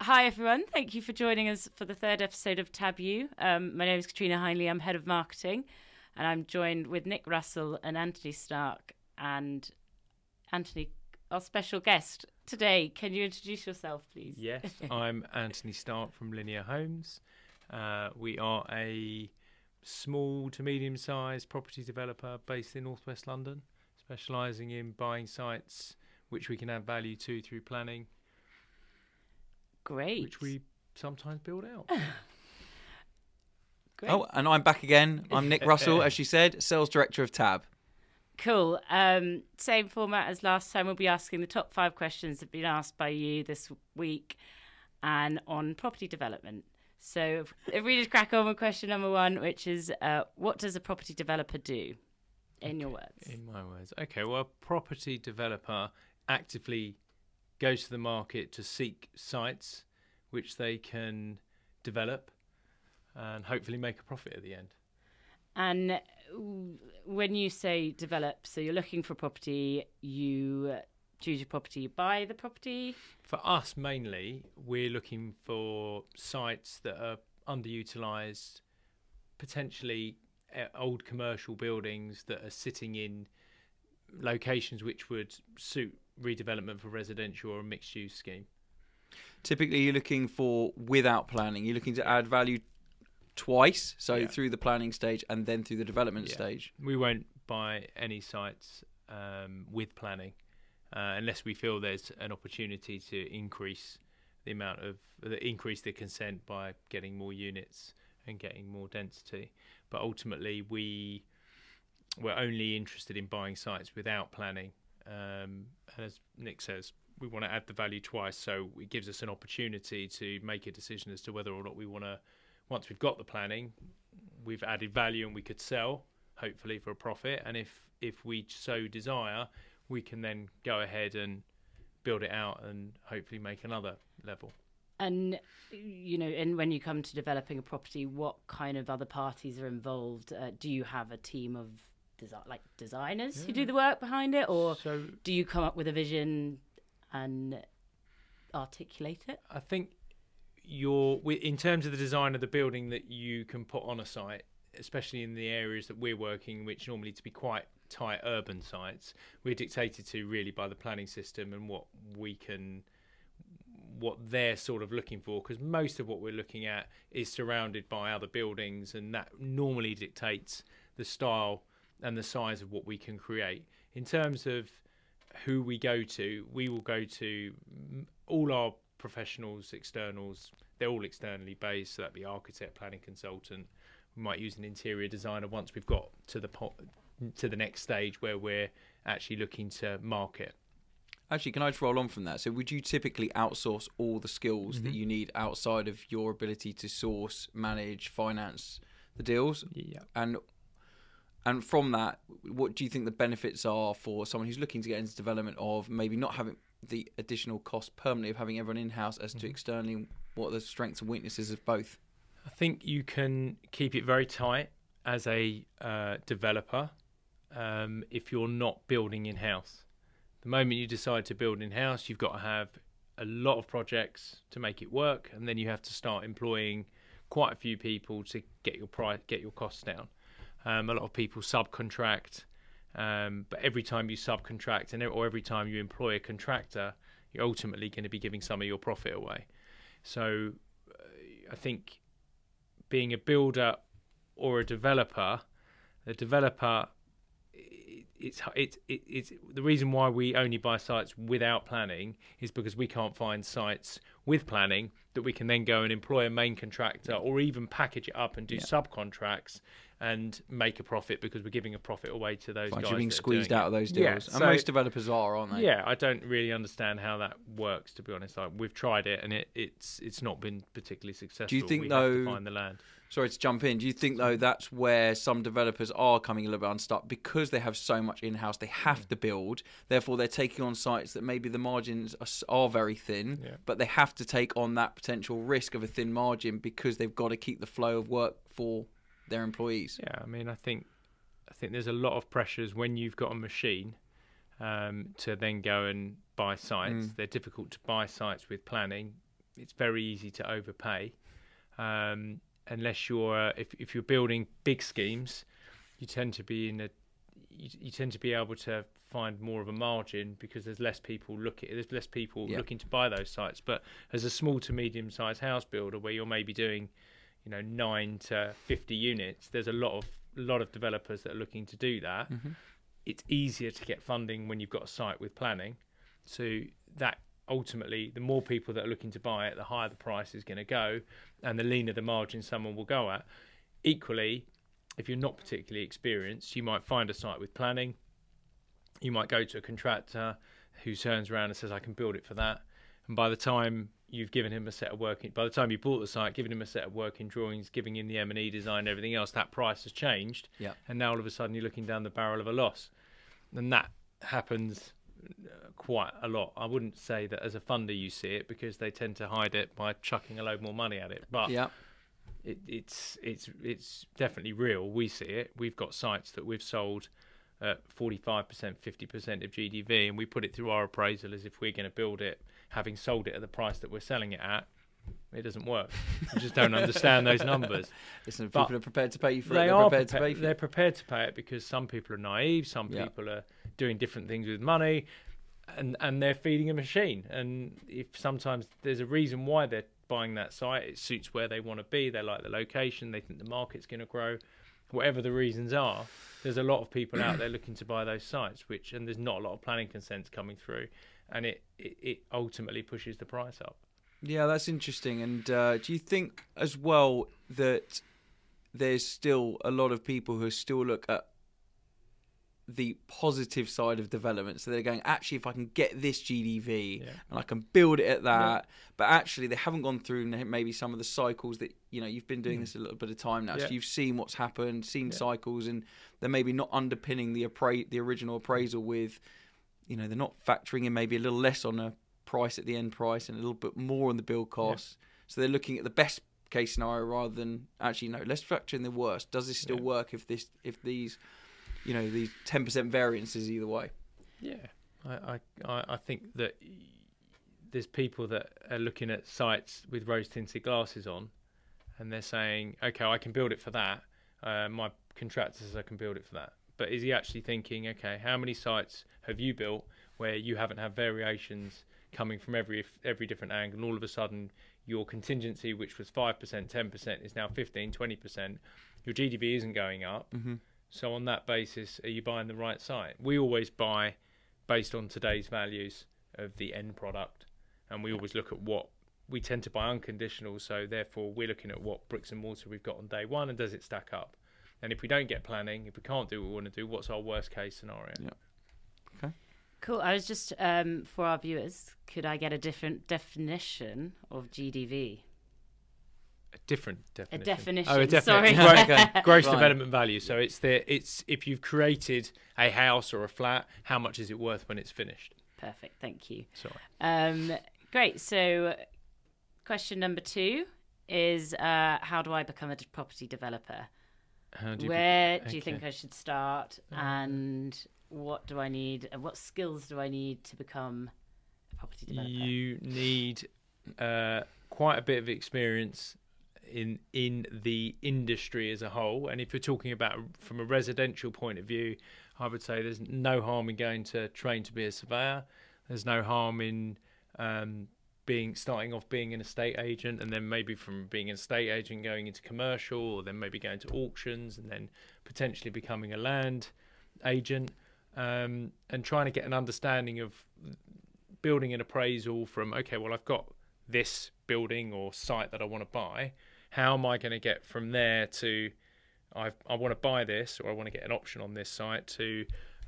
Hi, everyone. Thank you for joining us for the third episode of Tab U. My name is Katrina Heinley. I'm head of marketing, and I'm joined with Nick Russell and Anthony Stark. And Anthony, our special guest today, can you introduce yourself, please? Yes, I'm Anthony Stark from Linear Homes. We are a small to medium-sized property developer based in northwest London, specialising in buying sites which we can add value to through planning. Great. Which we sometimes build out. Great. Oh, and I'm back again. I'm Nick Russell, as she said, Sales Director of Tab. Cool. Same format as last time. We'll be asking the top 5 questions that have been asked by you this week and on property development. So if we just crack on with question number 1, which is, what does a property developer do, in your words? In my words. Okay, well, a property developer actively goes to the market to seek sites which they can develop and hopefully make a profit at the end. And when you say develop, so you're looking for property, you choose your property, you buy the property? For us, mainly, we're looking for sites that are underutilised, potentially old commercial buildings that are sitting in locations which would suit redevelopment for residential or a mixed-use scheme. Typically, you're looking for without planning. You're looking to add value twice, so through the planning stage and then through the development stage. We won't buy any sites with planning unless we feel there's an opportunity to increase the consent by getting more units and getting more density. But ultimately, we're only interested in buying sites without planning. And as Nick says, we want to add the value twice, so it gives us an opportunity to make a decision as to whether or not we want to. Once we've got the planning, we've added value and we could sell, hopefully for a profit. And if we so desire, we can then go ahead and build it out and hopefully make another level. And, and when you come to developing a property, what kind of other parties are involved? Do you have a team of designers who do the work behind it? Or do you come up with a vision and articulate it? I think in terms of the design of the building that you can put on a site, especially in the areas that we're working, which normally to be quite tight urban sites, we're dictated to really by the planning system and what they're sort of looking for, because most of what we're looking at is surrounded by other buildings, and that normally dictates the style and the size of what we can create. In terms of who we go to, we will go to all our professionals, externals. They're all externally based, so that'd be architect, planning consultant. We might use an interior designer once we've got to the next stage where we're actually looking to market. Actually, can I just roll on from that? So would you typically outsource all the skills that you need outside of your ability to source, manage, finance the deals? Yeah. And from that, what do you think the benefits are for someone who's looking to get into development of maybe not having the additional cost permanently of having everyone in-house as to externally, what are the strengths and weaknesses of both? I think you can keep it very tight as a developer if you're not building in-house. The moment you decide to build in-house, you've got to have a lot of projects to make it work, and then you have to start employing quite a few people to get your costs down. A lot of people subcontract, but every time you subcontract or every time you employ a contractor, you're ultimately going to be giving some of your profit away. So I think being a builder or a developer, it's the reason why we only buy sites without planning is because we can't find sites with planning that we can then go and employ a main contractor or even package it up and do subcontracts and make a profit, because we're giving a profit away to those guys. You're being squeezed out of those deals. And most developers aren't they? Yeah, I don't really understand how that works, to be honest. We've tried it and it's not been particularly successful. Do you think, we though, have to find the land. Sorry to jump in. Do you think, though, that's where some developers are coming a little bit unstuck because they have so much in-house, they have to build, therefore they're taking on sites that maybe the margins are very thin, but they have to take on that potential risk of a thin margin because they've got to keep the flow of work for their employees? Yeah, I mean, I think there's a lot of pressures when you've got a machine to then go and buy sites. They're difficult to buy sites with planning it's very easy to overpay. Unless you're if you're building big schemes, you tend to be you tend to be able to find more of a margin because there's less people looking to buy those sites. But as a small to medium sized house builder, where you're maybe doing 9 to 50 units, there's a lot of developers that are looking to do that. It's easier to get funding when you've got a site with planning. So that ultimately, the more people that are looking to buy it, the higher the price is going to go, and the leaner the margin someone will go at. Equally, if you're not particularly experienced, you might find a site with planning. You might go to a contractor who turns around and says, I can build it for that. And by the time you've given him a set of by the time you bought the site, given him a set of working drawings, giving him the M&E design and everything else, that price has changed. Yeah. And now all of a sudden you're looking down the barrel of a loss. And that happens quite a lot. I wouldn't say that as a funder you see it, because they tend to hide it by chucking a load more money at it. But it's definitely real. We see it. We've got sites that we've sold at 45%, 50% of GDV, and we put it through our appraisal as if we're going to build it, having sold it at the price that we're selling it at. It doesn't work. We just don't understand those numbers. Listen, people are prepared to pay you for it. They're prepared to pay it because some people are naive, some people are doing different things with money, and they're feeding a machine. And if sometimes there's a reason why they're buying that site, it suits where they want to be, they like the location, they think the market's going to grow. Whatever the reasons are, there's a lot of people out there looking to buy those sites, and there's not a lot of planning consents coming through, and it ultimately pushes the price up. Yeah, that's interesting. And do you think as well that there's still a lot of people who still look at the positive side of development? So they're going, actually, if I can get this GDV and I can build it at that, but actually they haven't gone through maybe some of the cycles that, you've been doing this a little bit of time now. So you've seen what's happened, seen cycles, and they're maybe not underpinning the original appraisal with, they're not factoring in maybe a little less on a price at the end price and a little bit more on the build costs. So they're looking at the best case scenario rather than actually, no, let's factor in the worst. Does this still work if these these 10% variances either way? Yeah, I think that there's people that are looking at sites with rose tinted glasses on, and they're saying, okay, I can build it for that. My contractor says I can build it for that. But is he actually thinking, okay, how many sites have you built where you haven't had variations coming from every different angle, and all of a sudden your contingency, which was 5%, 10%, is now 15, 20%. Your GDV isn't going up. So on that basis, are you buying the right site? We always buy based on today's values of the end product, and we always look at what we tend to buy unconditional. So therefore, we're looking at what bricks and mortar we've got on day one, and does it stack up? And if we don't get planning, if we can't do what we want to do, what's our worst case scenario? Yeah. Okay. Cool. I was just, for our viewers, could I get a different definition of GDV? A different definition. A definition. Oh, a Sorry. Gross development value. So it's if you've created a house or a flat, how much is it worth when it's finished? Perfect. Thank you. Sorry. Great. So, question number 2 is, how do I become a property developer? Where do you think I should start, and what do I need, and what skills do I need to become a property developer? You need quite a bit of experience in the industry as a whole, and if you're talking about from a residential point of view, I would say there's no harm in going to train to be a surveyor. There's no harm in starting off being an estate agent, and then maybe from being an estate agent going into commercial, or then maybe going to auctions, and then potentially becoming a land agent, and trying to get an understanding of building an appraisal from, okay, well, I've got this building or site that I want to buy. How am I going to get from there to I want to buy this, or I want to get an option on this site, to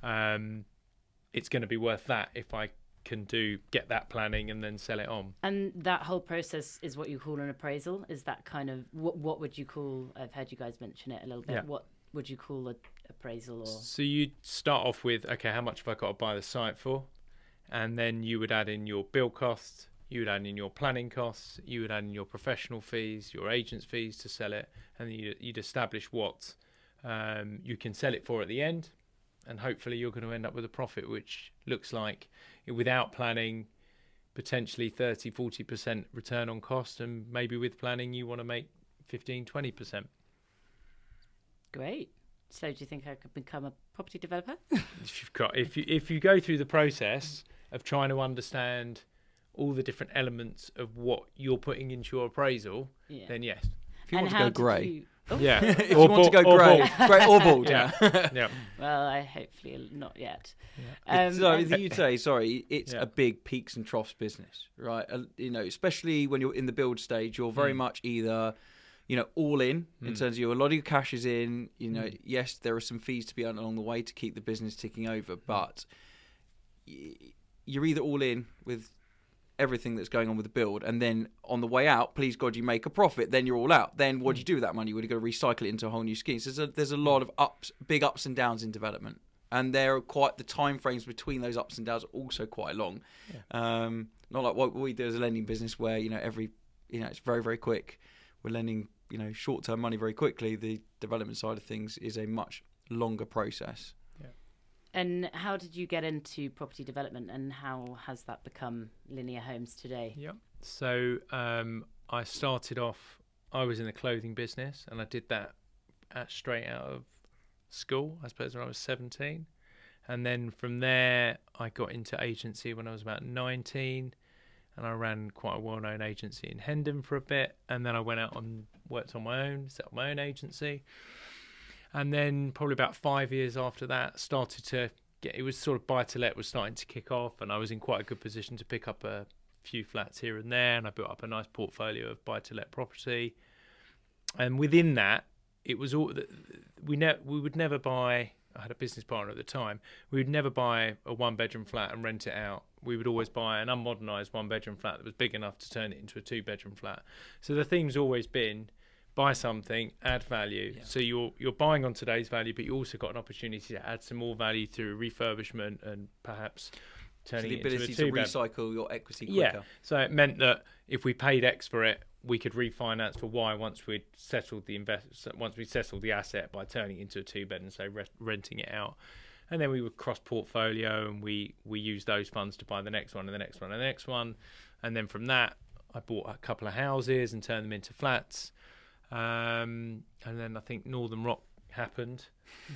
it's going to be worth that if I can get that planning and then sell it on. And that whole process is what you call an appraisal? Is that kind of, what would you call, I've heard you guys mention it a little bit, what would you call an appraisal? Or so you start off with, okay, how much have I got to buy the site for? And then you would add in your build costs, you would add in your planning costs, you would add in your professional fees, your agent's fees to sell it, and then you'd establish what you can sell it for at the end. And hopefully you're going to end up with a profit, which looks like, without planning, potentially 30-40% return on cost, and maybe with planning you want to make 15-20%. Great. So do you think I could become a property developer? If you go through the process of trying to understand all the different elements of what you're putting into your appraisal, then yes. If you want to go grey. Yeah. If you want to go grey or bald. Yeah. Yeah. Well, I hopefully not yet. So you'd say, sorry, it's a big peaks and troughs business, right? Especially when you're in the build stage, you're very much either, all in terms of a lot of your cash is in. Yes, there are some fees to be earned along the way to keep the business ticking over, but you're either all in with everything that's going on with the build, and then on the way out, please God, you make a profit, then you're all out. Then what do you do with that money? Would you go recycle it into a whole new scheme? So there's a lot of big ups and downs in development, and the time frames between those ups and downs are also quite long. Not like what we do as a lending business, where it's very, very quick. We're lending short term money very quickly. The development side of things is a much longer process. And how did you get into property development, and how has that become Linear Homes today? Yeah. So I started off, I was in the clothing business, and I did that straight out of school, I suppose, when I was 17. And then from there, I got into agency when I was about 19, and I ran quite a well-known agency in Hendon for a bit. And then I went out and worked on my own, set up my own agency. And then probably about 5 years after that, it was sort of buy-to-let was starting to kick off, and I was in quite a good position to pick up a few flats here and there, and I built up a nice portfolio of buy-to-let property. And within that, it was all we would never buy. I had a business partner at the time. We would never buy a one-bedroom flat and rent it out. We would always buy an unmodernised one-bedroom flat that was big enough to turn it into a two-bedroom flat. So the theme's always been, buy something, add value. So you're buying on today's value, but you also got an opportunity to add some more value through refurbishment and perhaps turning it into a two-bed. The ability to recycle your equity quicker. Yeah. So it meant that if we paid X for it, we could refinance for Y once we'd settled the asset by turning it into a two-bed and renting it out. And then we would cross portfolio, and we used those funds to buy the next one and the next one and the next one. And then from that, I bought a couple of houses and turned them into flats. And then I think Northern Rock happened,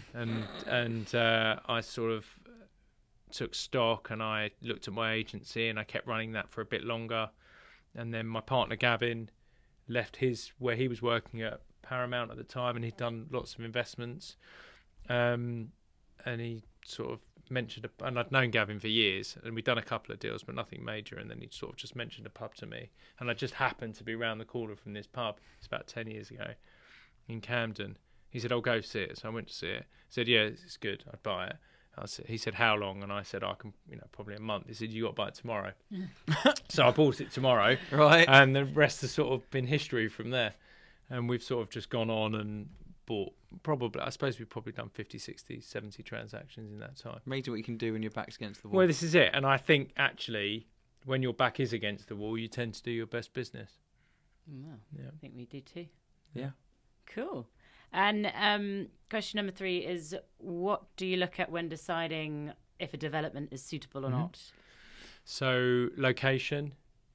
and I sort of took stock, and I looked at my agency, and I kept running that for a bit longer. And then my partner Gavin left where he was working at Paramount at the time, and he'd done lots of investments. And he sort of mentioned, and I'd known Gavin for years, and we'd done a couple of deals, but nothing major. And then he sort of just mentioned a pub to me, and I just happened to be round the corner from this pub. It's about 10 years ago in Camden. He said, "I'll go see it." So I went to see it. He said, "Yeah, it's good. I'd buy it." He said, "How long?" And I said, "I can, probably a month." He said, "You got to buy it tomorrow." So I bought it tomorrow, right? And the rest has sort of been history from there. And we've sort of just gone on and bought, I suppose we've probably done 50, 60, 70 transactions in that time. Amazing what you can do when your back's against the wall. Well, this is it. And I think actually when your back is against the wall, you tend to do your best business. Well, I think we do too. Yeah. Cool. And question number 3 is, what do you look at when deciding if a development is suitable or not? So location,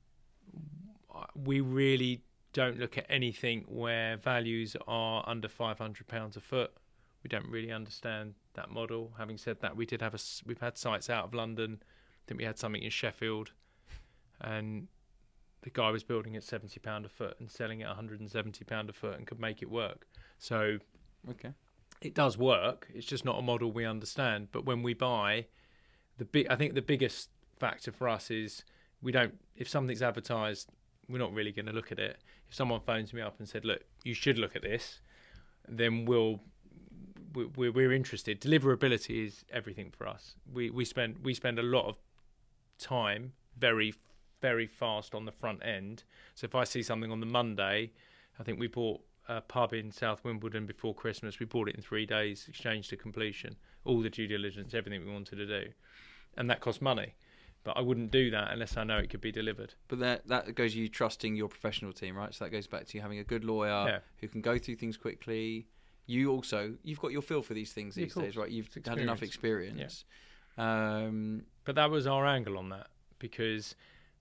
we really don't look at anything where values are under £500 a foot. We don't really understand that model. Having said that, we've had sites out of London. I think we had something in Sheffield, and the guy was building at £70 a foot and selling at £170 a foot and could make it work. So it does work. It's just not a model we understand. But when we buy, I think the biggest factor for us is if something's advertised, we're not really going to look at it. If someone phones me up and said, "Look, you should look at this," then we're interested. Deliverability is everything for us. We spend a lot of time very, very fast on the front end. So if I see something on the Monday, I think we bought a pub in South Wimbledon before Christmas. We bought it in 3 days, exchange to completion, all the due diligence, everything we wanted to do, and that cost money. But I wouldn't do that unless I know it could be delivered. But that goes you trusting your professional team, right? So that goes back to you having a good lawyer who can go through things quickly. You've got your feel for these things these days, right? You've had enough experience. Yeah. But that was our angle on that, because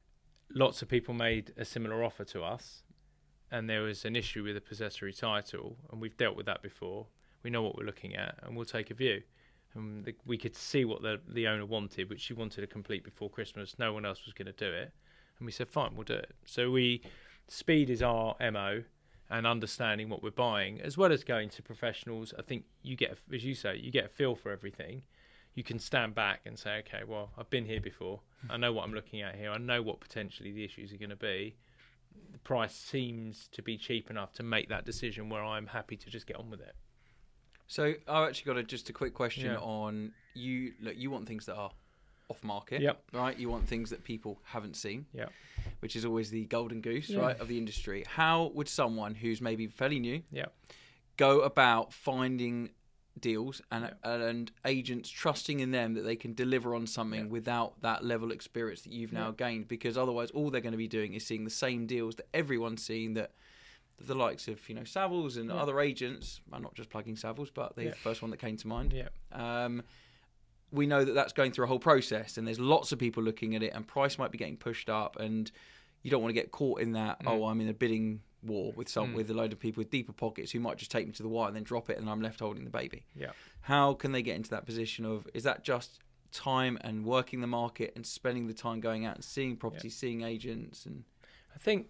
lots of people made a similar offer to us, and there was an issue with the possessory title, and we've dealt with that before. We know what we're looking at, and we'll take a view. And we could see what the owner wanted, which she wanted to complete before Christmas. No one else was going to do it, and we said, fine, we'll do it. So speed is our MO, and understanding what we're buying, as well as going to professionals. I think you get, as you say, you get a feel for everything. You can stand back and say, okay, well, I've been here before. I know what I'm looking at here. I know what potentially the issues are going to be. The price seems to be cheap enough to make that decision where I'm happy to just get on with it. So I've actually got just a quick question on you. Look, you want things that are off market, right? You want things that people haven't seen, which is always the golden goose, right, of the industry. How would someone who's maybe fairly new go about finding deals and agents trusting in them that they can deliver on something without that level of experience that you've now gained? Because otherwise all they're going to be doing is seeing the same deals that everyone's seeing, that the likes of Savills and other agents. I'm not just plugging Savills, but they're the first one that came to mind. We know that that's going through a whole process, and there's lots of people looking at it, and price might be getting pushed up, and you don't want to get caught in that, I'm in a bidding war with with a load of people with deeper pockets who might just take me to the wire and then drop it, and I'm left holding the baby. How can they get into that position of, is that just time and working the market and spending the time going out and seeing properties, seeing agents? And I think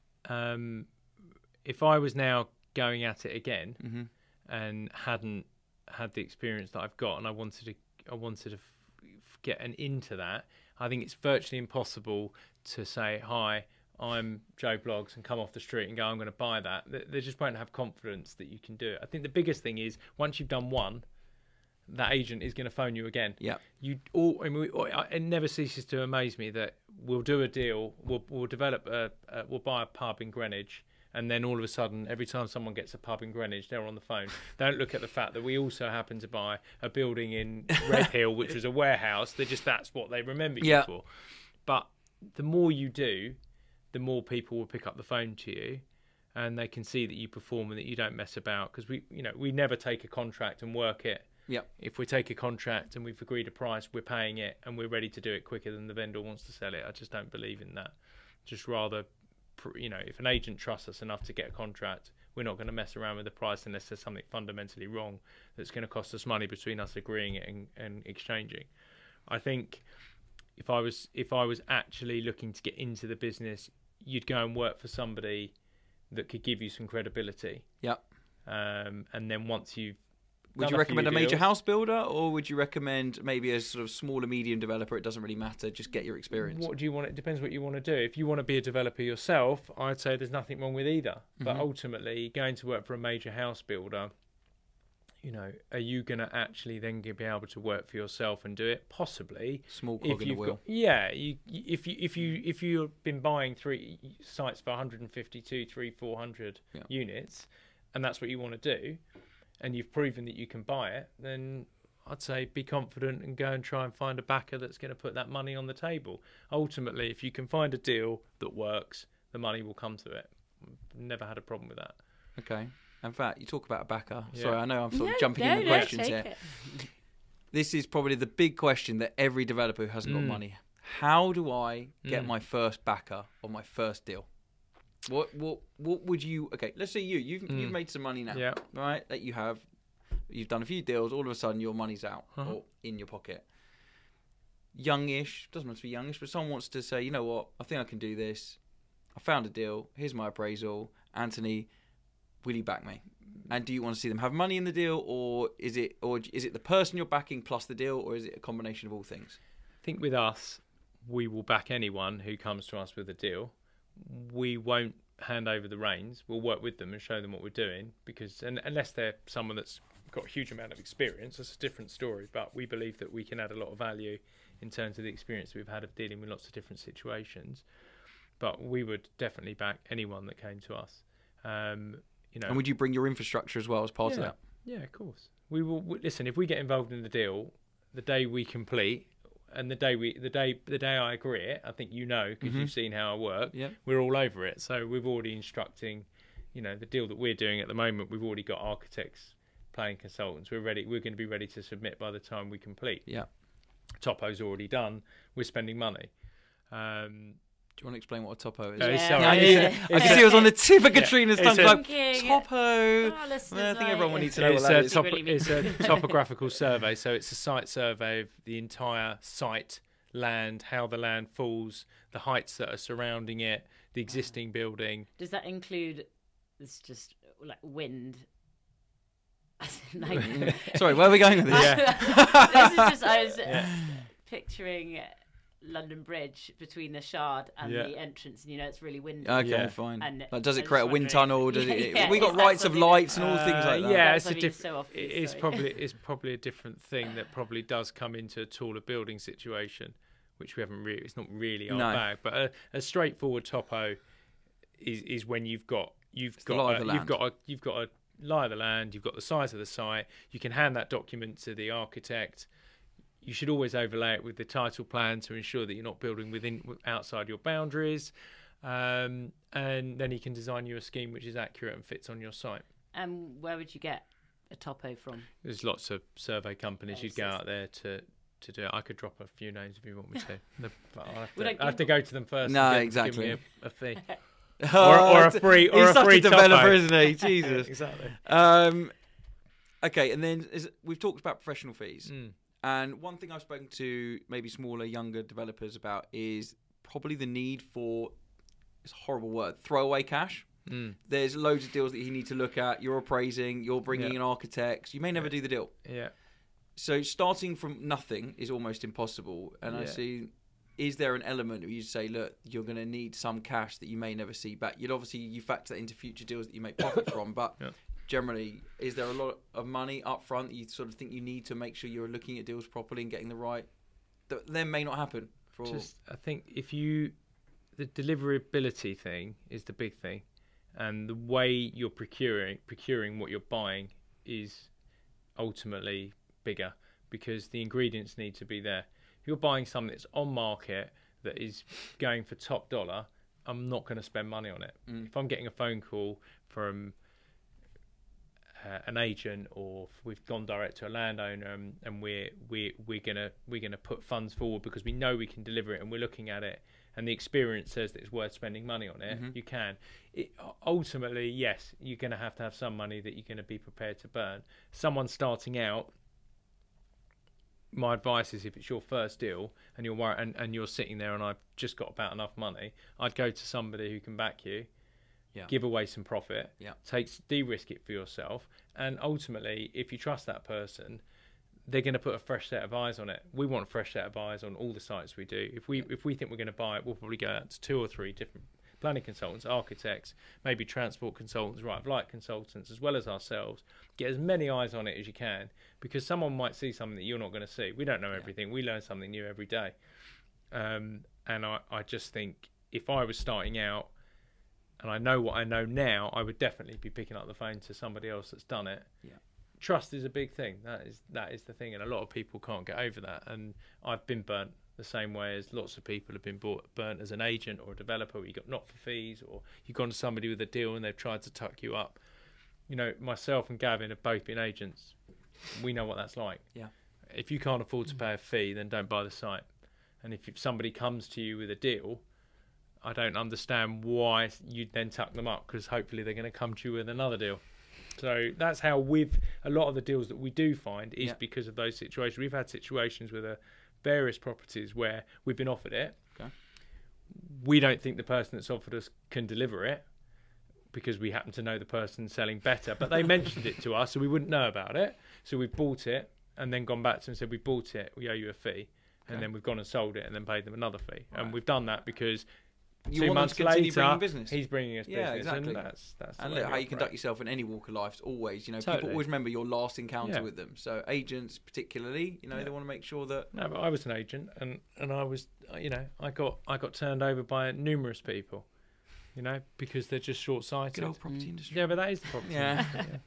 if I was now going at it again and hadn't had the experience that I've got, and I wanted to get into that, I think it's virtually impossible to say, hi, I'm Joe Bloggs, and come off the street and go, I'm going to buy that. They just won't have confidence that you can do it. I think the biggest thing is, once you've done one, that agent is going to phone you again. It never ceases to amaze me that we'll do a deal, we'll develop we'll buy a pub in Greenwich, and then all of a sudden, every time someone gets a pub in Greenwich, they're on the phone. Don't look at the fact that we also happen to buy a building in Redhill, which was a warehouse. That's what they remember you for. But the more you do, the more people will pick up the phone to you, and they can see that you perform and that you don't mess about. Because we never take a contract and work it. If we take a contract and we've agreed a price, we're paying it, and we're ready to do it quicker than the vendor wants to sell it. I just don't believe in that. Just rather, if an agent trusts us enough to get a contract, we're not going to mess around with the price unless there's something fundamentally wrong that's going to cost us money between us agreeing it and exchanging. I think if I was actually looking to get into the business, you'd go and work for somebody that could give you some credibility. And then once you've Would you recommend a major house builder, or would you recommend maybe a sort of smaller, medium developer? It doesn't really matter. Just get your experience. What do you want? It depends what you want to do. If you want to be a developer yourself, I'd say there's nothing wrong with either. But ultimately, going to work for a major house builder, are you going to actually then be able to work for yourself and do it? Possibly. Small cog in the wheel. If you've been buying 3 sites for 152, 400 units, and that's what you want to do, and you've proven that you can buy it, then I'd say be confident and go and try and find a backer that's going to put that money on the table. Ultimately, if you can find a deal that works, the money will come to it. Never had a problem with that. Okay. In fact, you talk about a backer. Sorry, I know I'm sort of jumping in the questions here. This is probably the big question that every developer who hasn't got money. How do I get my first backer on my first deal? What would you? Okay, let's say you've made some money now, right? That you've done a few deals. All of a sudden, your money's out or in your pocket. Youngish, doesn't have to be youngish, but someone wants to say, you know what? I think I can do this. I found a deal. Here's my appraisal. Anthony, will you back me? And do you want to see them have money in the deal, or is it the person you're backing plus the deal, or is it a combination of all things? I think with us, we will back anyone who comes to us with a deal. We won't hand over the reins. We'll work with them and show them what we're doing, because unless they're someone that's got a huge amount of experience, that's a different story. But we believe that we can add a lot of value in terms of the experience we've had of dealing with lots of different situations. But we would definitely back anyone that came to us. And would you bring your infrastructure as well as part of that? Yeah, of course. We will. Listen, if we get involved in the deal, the day we complete, and the day I agree it, I think because you've seen how I work. We're all over it. So we've already instructing, the deal that we're doing at the moment. We've already got architects, planning consultants. We're ready. We're going to be ready to submit by the time we complete. Topo's already done. We're spending money. Do you want to explain what a topo is? No, Yeah. sorry. I It's can see it was on the tip of Katrina's it's tongue. a- Like, Thinking- topo. Oh, listeners, I think everyone will need it's- to know what that is. It's a topographical survey, so it's a site survey of the entire site, land, how the land falls, the heights that are surrounding it, the existing building. Does that include? It's just like wind. Like, Sorry, where are we going with this? this is just I was picturing London Bridge between the Shard and Yeah. the entrance, and it's really windy. Okay, Yeah. fine. And Like, does I it was create a wind wondering- tunnel? Does it? Yeah, we got is that rights of something lights and all things like that. Yeah, That's it's a something diff- so off you, it's sorry. probably a different thing that probably does come into a taller building situation, which we haven't really. It's not really our No. bag, but a straightforward topo is when you've got the lie of the land. you've got a lie of the land, you've got the size of the site. You can hand that document to the architect. You should always overlay it with the title plan to ensure that you're not building outside your boundaries, and then he can design you a scheme which is accurate and fits on your site. And where would you get a topo from? There's lots of survey companies Oh, you'd go out there to do it. I could drop a few names if you want me to. But I have to go to them first. No, and exactly. Give me a fee. Oh, or a free or he's a such free a developer, topo. isn't he? Jesus. Exactly. Okay, and then we've talked about professional fees, Mm. and one thing I've spoken to maybe smaller, younger developers about is probably the need for, it's a horrible word, throwaway cash. Mm. There's loads of deals that you need to look at. You're appraising, you're bringing Yeah. in architects. You may never do the deal. Yeah. So starting from nothing is almost impossible. And I Yeah. see, is there an element where you say, look, you're going to need some cash that you may never see back? You factor that into future deals that you make profit from, but Yeah. generally, is there a lot of money up front that you sort of think you need to make sure you're looking at deals properly and getting the right, that then may not happen? I think the deliverability thing is the big thing, and the way you're procuring what you're buying is ultimately bigger, because the ingredients need to be there. If you're buying something that's on market that is going for top dollar, I'm not going to spend money on it. If I'm getting a phone call from an agent, or we've gone direct to a landowner, and we're gonna put funds forward because we know we can deliver it, and we're looking at it, and the experience says that it's worth spending money on it. You can. Ultimately, yes, you're going to have some money that you're going to be prepared to burn. Someone starting out, my advice is, if it's your first deal and you're worried, and you're sitting there and I've just got about enough money, I'd go to somebody who can back you. Yeah. Give away some profit, Yeah. de-risk it for yourself, and ultimately, if you trust that person, they're going to put a fresh set of eyes on it. We want a fresh set of eyes on all the sites we do. If we think we're going to buy it, we'll probably go out to 2 or 3 different planning consultants, architects, maybe transport consultants, right of light consultants, as well as ourselves. Get as many eyes on it as you can, because someone might see something that you're not going to see. We don't know everything. We learn something new every day. And I just think, if I was starting out, and I know what I know now, I would definitely be picking up the phone to somebody else that's done it. Yeah. Trust is a big thing. That is the thing, and a lot of people can't get over that. And I've been burnt the same way as lots of people have been burnt as an agent or a developer, where you got not for fees, or you've gone to somebody with a deal and they've tried to tuck you up. You know, myself and Gavin have both been agents. We know what that's like. Yeah. If you can't afford to pay a fee, then don't buy the site. And if somebody comes to you with a deal, I don't understand why you'd then tuck them up, because hopefully they're going to come to you with another deal. So that's how with a lot of the deals that we do find is because of those situations. We've had situations with various properties where we've been offered it. Okay. We don't think the person that's offered us can deliver it, because we happen to know the person selling better, but they mentioned it to us, so we wouldn't know about it. So we've bought it and then gone back to them and said, we bought it, we owe you a fee. And then we've gone and sold it and then paid them another fee. Right. And we've done that because you 2 want months them to continue later, bringing business. he's bringing us business. Exactly. And that's and look, how you conduct yourself in any walk of life is always, people Totally. always remember your last encounter with them. So agents particularly, they want to make sure that... No, but I was an agent, and I was, I got turned over by numerous people, because they're just short-sighted. Good old property industry. Yeah, but that is the property industry. Yeah.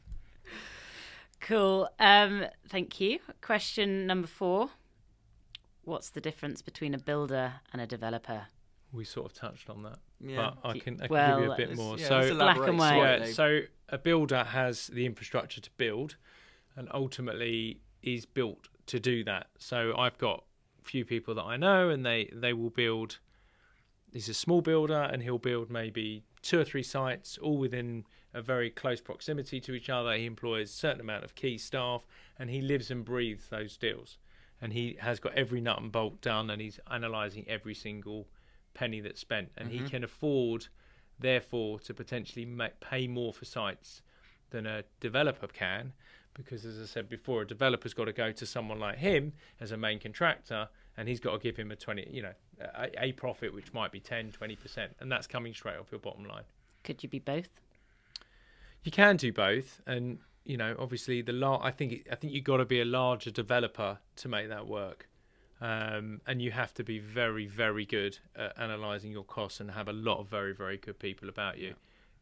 Cool. Thank you. Question number 4. What's the difference between a builder and a developer? We sort of touched on that, Yeah. but I can give Well, you a bit more. let's So Black and white. slightly. so a builder has the infrastructure to build, and ultimately is built to do that. So I've got a few people that I know, and they will build, he's a small builder, and he'll build maybe 2 or 3 sites all within a very close proximity to each other. He employs a certain amount of key staff, and he lives and breathes those deals. And he has got every nut and bolt done, and he's analysing every single penny that's spent. And he can afford, therefore, to potentially pay more for sites than a developer can, because, as I said before, a developer's got to go to someone like him as a main contractor, and he's got to give him a profit which might be 10-20%, and that's coming straight off your bottom line. Could you be both? You can do both, and obviously I think you've got to be a larger developer to make that work, and you have to be very, very good at analysing your costs and have a lot of very, very good people about you.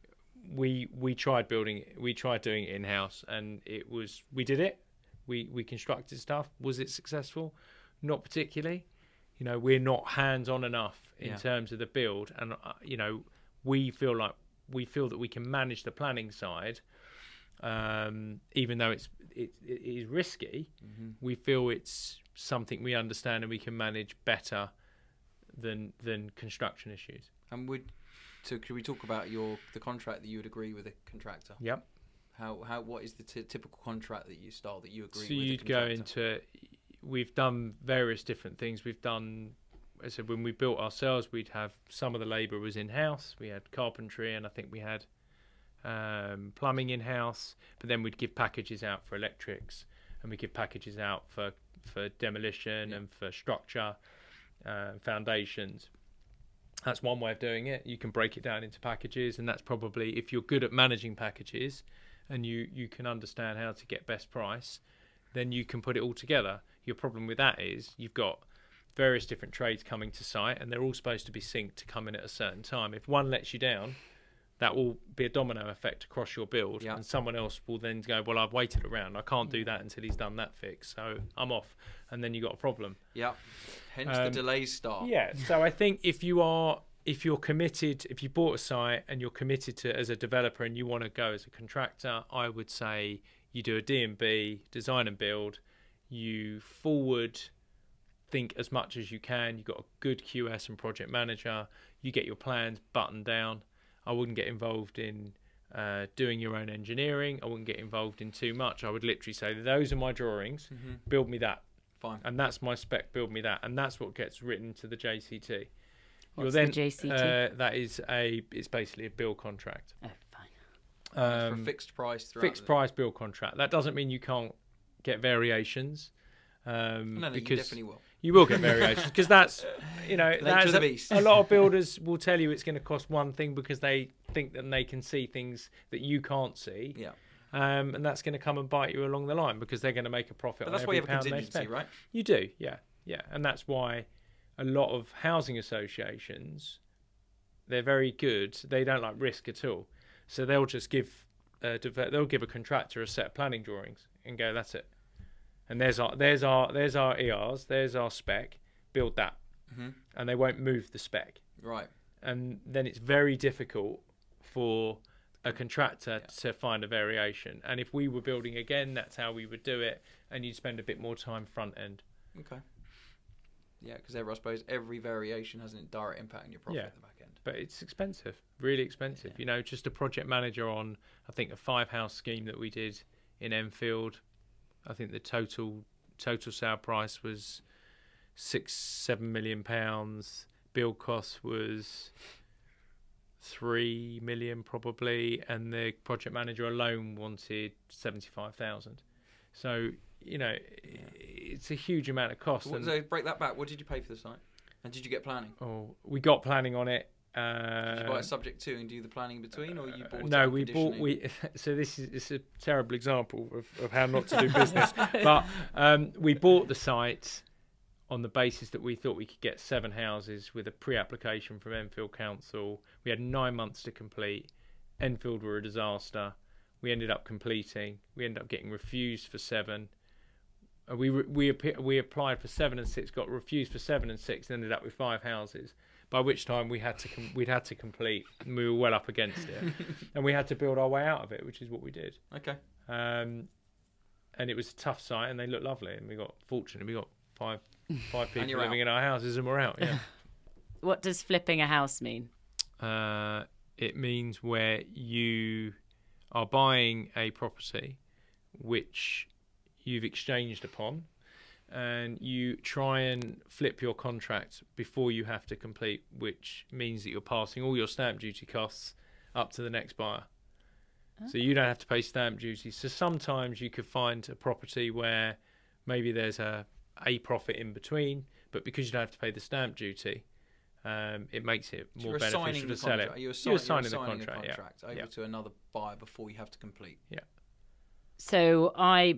We tried doing it in house, and we did it. We constructed stuff. Was it successful? Not particularly. We're not hands-on enough in terms of the build, and we feel that we can manage the planning side. Even though it is risky, we feel it's something we understand and we can manage better than construction issues. And could we talk about the contract that you would agree with a contractor? Yep. What is the typical contract that you agree with? So you'd go into. We've done various different things. We've done. I said when we built ourselves, we'd have some of the labour was in house. We had carpentry, and I think we had plumbing in house. But then we'd give packages out for electrics, and we give packages out for demolition and for structure, foundations. That's one way of doing it. You can break it down into packages, and that's probably, if you're good at managing packages and you can understand how to get best price, then you can put it all together. Your problem with that is you've got various different trades coming to site, and they're all supposed to be synced to come in at a certain time. If one lets you down, that will be a domino effect across your build, and someone else will then go, well, I've waited around, I can't do that until he's done that fix, so I'm off, and then you got a problem. Hence the delays start. So I think if you're committed, if you bought a site and you're committed to as a developer and you want to go as a contractor, I would say you do a D&B, design and build, you forward think as much as you can, you've got a good QS and project manager, you get your plans buttoned down. I wouldn't get involved in doing your own engineering. I wouldn't get involved in too much. I would literally say, those are my drawings, build me that. Fine. And that's my spec, build me that. And that's what gets written to the JCT. What's the JCT? It's basically a bill contract. Oh, fine. For a fixed price throughout. Fixed price bill contract. That doesn't mean you can't get variations. No, you definitely will. You will get variations because that's, Nature of the beast. A lot of builders will tell you it's going to cost one thing because they think that they can see things that you can't see. Yeah. And that's going to come and bite you along the line because they're going to make a profit on every pound they spend. That's why you have a contingency, right? You do, yeah. And that's why a lot of housing associations, they're very good. They don't like risk at all. So they'll just give a contractor a set of planning drawings and go, that's it. And there's our ERs, there's our spec, build that. And they won't move the spec. Right. And then it's very difficult for a contractor to find a variation. And if we were building again, that's how we would do it. And you'd spend a bit more time front end. Okay. Yeah, because I suppose every variation has a direct impact on your profit at the back end. But it's expensive, really expensive. Just a project manager on, I think, a 5-house scheme that we did in Enfield. I think the total sale price was £6-7 million. Build cost was £3 million probably, and the project manager alone wanted 75,000. So it's a huge amount of cost. So break that back. What did you pay for the site, and did you get planning? Oh, we got planning on it. Did you buy it subject to and do the planning in between, or you bought? No, we bought. So it's a terrible example of how not to do business. But we bought the site on the basis that we thought we could get 7 houses with a pre-application from Enfield Council. We had 9 months to complete. Enfield were a disaster. We ended up completing. We ended up getting refused for 7. We applied for 7 and 6, got refused for 7 and 6, and ended up with 5 houses. By which time we'd had to complete, and we were well up against it, and we had to build our way out of it, which is what we did. Okay. And it was a tough site, and they looked lovely, and we got 5 people living in our houses, and we're out. Yeah. what does flipping a house mean? It means where you are buying a property which you've exchanged upon, and you try and flip your contract before you have to complete, which means that you're passing all your stamp duty costs up to the next buyer. So you don't have to pay stamp duty. So sometimes you could find a property where maybe there's a profit in between, but because you don't have to pay the stamp duty, it makes it more beneficial to sell it. You're signing the contract over to another buyer before you have to complete. Yeah. So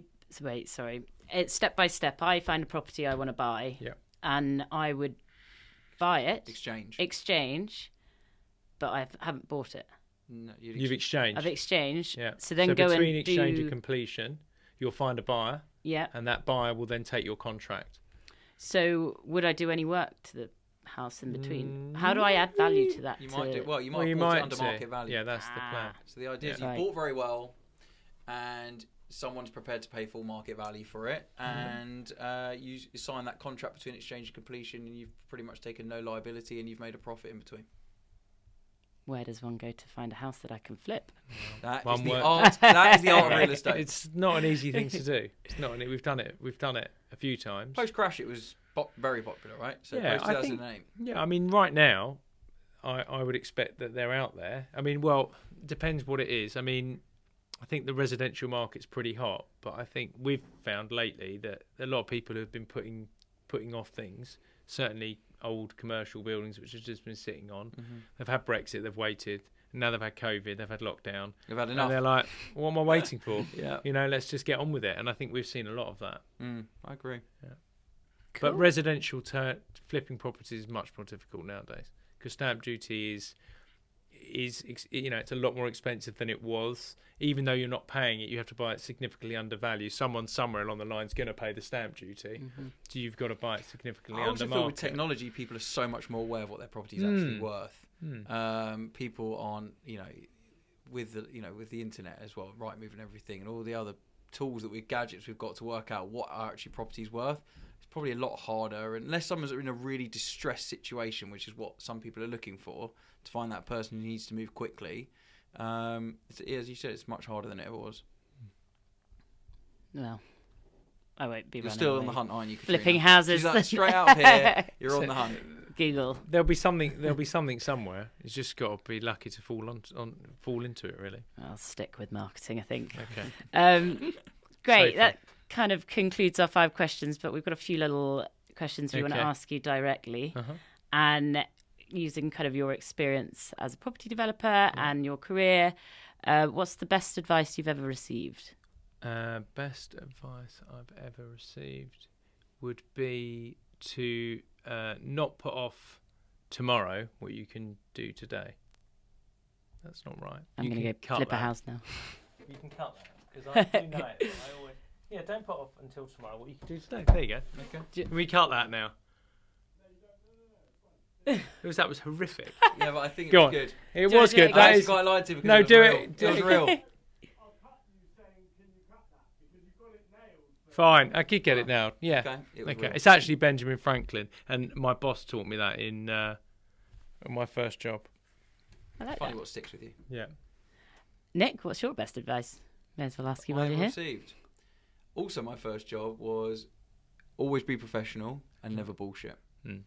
it's step by step. I find a property I want to buy, and I would buy it, exchange, but I haven't bought it. No, you've exchanged. I've exchanged. Yeah. So then between exchange and completion, you'll find a buyer. Yeah. And that buyer will then take your contract. So would I do any work to the house in between? How do I add value to that? You might do. Well, you might bought it under market value. Yeah, that's the plan. So the idea is you bought very well, and someone's prepared to pay full market value for it, and you sign that contract between exchange and completion, and you've pretty much taken no liability, and you've made a profit in between. Where does one go to find a house that I can flip? That is the art. That is the art of real estate. It's not an easy thing to do. It's not. We've done it. We've done it a few times. Post crash, it was very popular, right? So post 2008. Yeah, I mean, right now, I would expect that they're out there. I mean, well, depends what it is. I mean, I think the residential market's pretty hot, but I think we've found lately that a lot of people have been putting off things. Certainly old commercial buildings which have just been sitting on. They've had Brexit, they've waited, and now they've had COVID, they've had lockdown. They've had enough. And they're like, what am I waiting for? Yeah. Let's just get on with it. And I think we've seen a lot of that. I agree. Yeah. Cool. But residential flipping properties is much more difficult nowadays because stamp duty is it's a lot more expensive than it was. Even though you're not paying it, you have to buy it significantly undervalued. Someone somewhere along the line is going to pay the stamp duty, so you've got to buy it significantly under market. I also feel with technology, people are so much more aware of what their property is actually worth. People aren't, with the internet as well, Rightmove and everything, and all the other tools gadgets we've got to work out what are actually properties worth. It's probably a lot harder unless someone's in a really distressed situation, which is what some people are looking for, to find that person who needs to move quickly. As you said, it's much harder than it ever was. Well, I won't be. You're still on the hunt, aren't you, Katrina? Flipping houses. She's like, straight out of here, you're on the hunt. Google. There'll be something somewhere. It's just got to be lucky to fall into it, really. I'll stick with marketing, I think. Okay. Great. That kind of concludes our 5 questions, but we've got a few little questions we want to ask you directly. And using kind of your experience as a property developer and your career, what's the best advice you've ever received? Best advice I've ever received would be to not put off tomorrow what you can do today. That's not right. I'm going to go flip a house now. You can cut that because I do know it. Don't put off until tomorrow what you can do today. There you go. Okay. Can we cut that now? That was horrific. Yeah, but I think it was good. It was good. That is quite lied to because it was real. It was real. Fine, I could get it now. Yeah. Okay. It's actually Benjamin Franklin, and my boss taught me that in my first job. I like Funny that. what sticks with you. Yeah. Nick, what's your best advice? May as well ask you while you're here. Received. Also, my first job was always be professional and never bullshit.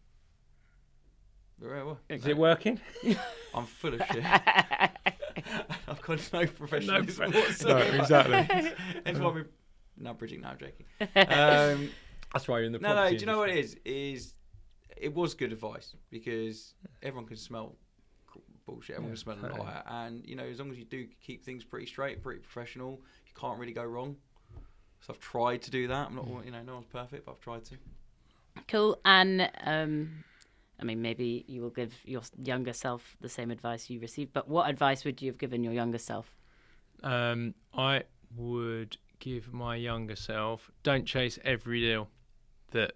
Is it working? I'm full of shit. I've got no professionalism whatsoever. No, exactly. Bridging. No, I'm joking. That's why you're in the property do industry. you know what it is? It was good advice because everyone can smell bullshit. Everyone can smell a liar. And, as long as you do keep things pretty straight, pretty professional, you can't really go wrong. So I've tried to do that. I'm not, no one's perfect, but I've tried to. Cool. And, maybe you will give your younger self the same advice you received, but what advice would you have given your younger self? I would give my younger self, don't chase every deal that,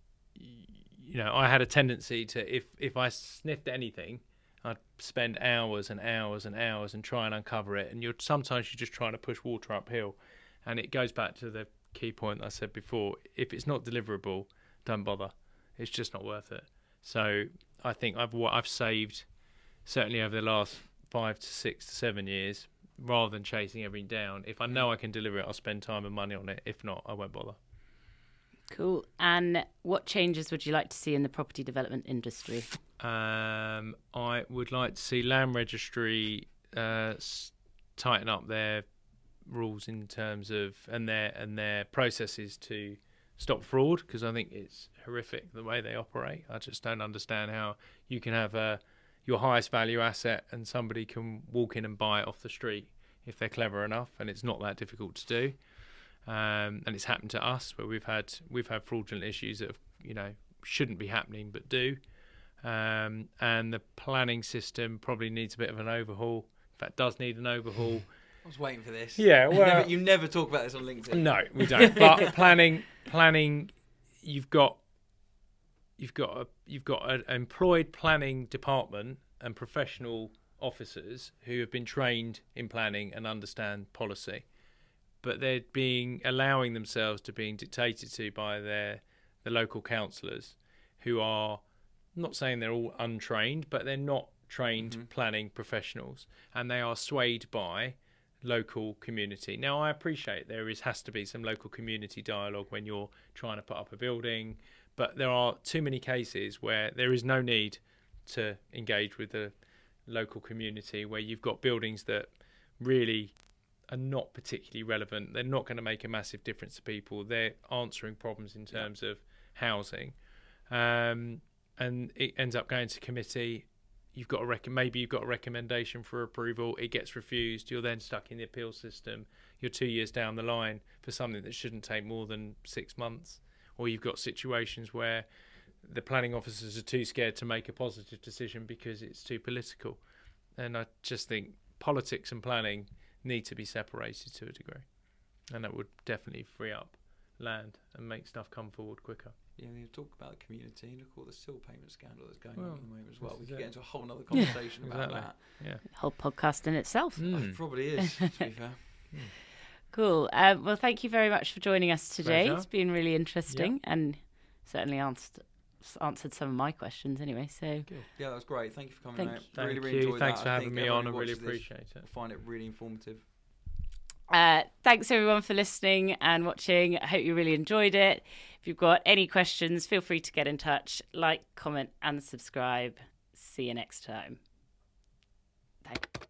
I had a tendency to, if I sniffed anything, I'd spend hours and hours and hours and try and uncover it. And sometimes you're just trying to push water uphill. And it goes back to the key point I said before. If it's not deliverable, don't bother. It's just not worth it. So I think I've saved certainly over the last 5 to 6 to 7 years, rather than chasing everything down. If I know I can deliver it, I'll spend time and money on it. If not, I won't bother. Cool. And what changes would you like to see in the property development industry? I would like to see Land Registry tighten up their rules in terms of and their processes to stop fraud, because I think it's horrific the way they operate. I just don't understand how you can have your highest value asset and somebody can walk in and buy it off the street if they're clever enough, and it's not that difficult to do. And it's happened to us where we've had fraudulent issues that shouldn't be happening but do. And the planning system probably needs a bit of an overhaul. In fact, does need an overhaul. I was waiting for this. Yeah, well, you never talk about this on LinkedIn. No, we don't. But planning. You've got an employed planning department and professional officers who have been trained in planning and understand policy, but they're allowing themselves to being dictated to by the local councillors, who are not saying they're all untrained, but they're not trained planning professionals, and they are swayed by local community. Now, I appreciate there has to be some local community dialogue when you're trying to put up a building, but there are too many cases where there is no need to engage with the local community, where you've got buildings that really are not particularly relevant. They're not going to make a massive difference to people. They're answering problems in terms of housing, and it ends up going to committee. You've got maybe you've got a recommendation for approval. It gets refused. You're then stuck in the appeal system. You're 2 years down the line for something that shouldn't take more than 6 months. Or you've got situations where the planning officers are too scared to make a positive decision because it's too political. And I just think politics and planning need to be separated to a degree. And that would definitely free up land and make stuff come forward quicker. Yeah, you talk about the community. Look at all the sill payment scandal that's going on at the moment as well. We could get into a whole other conversation about that. Yeah, whole podcast in itself. It probably is, to be fair. Cool. Well, thank you very much for joining us today. Pleasure. It's been really interesting and certainly answered some of my questions anyway. So Yeah, that was great. Thank you for coming out. Thank really you. enjoyed Thanks that. for having me on. I really appreciate it. I find it really informative. thanks everyone for listening and watching. I hope you really enjoyed it. If you've got any questions, feel free to get in touch. Like, comment and subscribe. See you next time. Thanks.